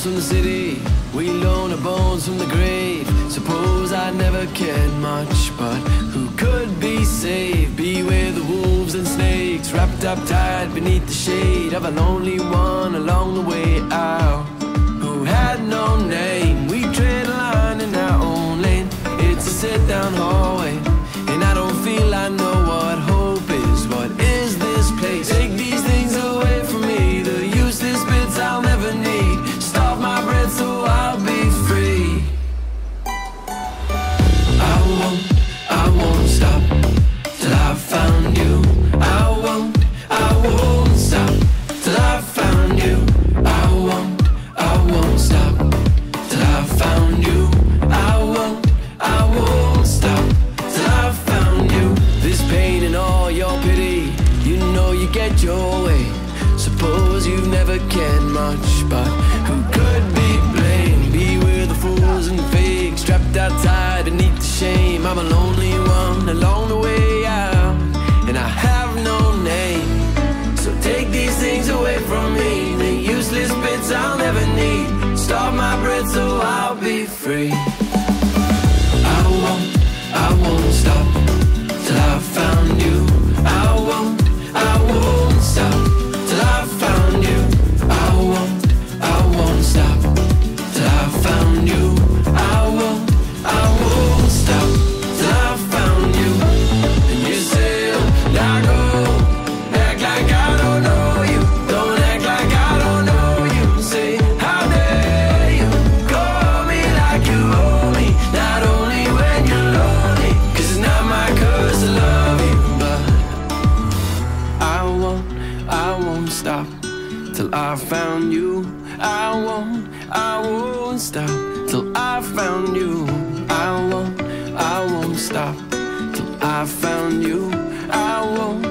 from the city, we loan our bones from the grave. Suppose I never cared much, but who could be saved? Beware the wolves and snakes, wrapped up tight beneath the shade of a lonely one along the way out, who had no name. We tread a line in our own lane. It's a sit-down hallway, and I don't feel I know what hope is. What is this place? Take these things away from me, the useless bits I'll never need. Stop my breath so I'll be free. I won't stop till I've found you. I won't stop till I've found you. I won't stop till I've found you. I won't stop till I've found you. This pain and all your pity, you know you get your way. Suppose you've never cared much, but who could be blamed? Beware the fools and fakes, trapped outside beneath the shame. I'm a lonely one along the way out, and I have no name. So take these things away from me, the useless bits I'll never need. Stop my breath so I'll be free. I won't stop till I've found you. I won't stop till I've found you. I won't stop till I've found you. I won't stop till I've found you. And you say, I go, act like I don't know you. Don't act like I don't know you. Say, how dare you call me like you owe me. Not only when you're lonely, 'cause it's not my curse to love you. But I won't stop till I found you. I won't stop till I found you. I won't stop till I found you. I won't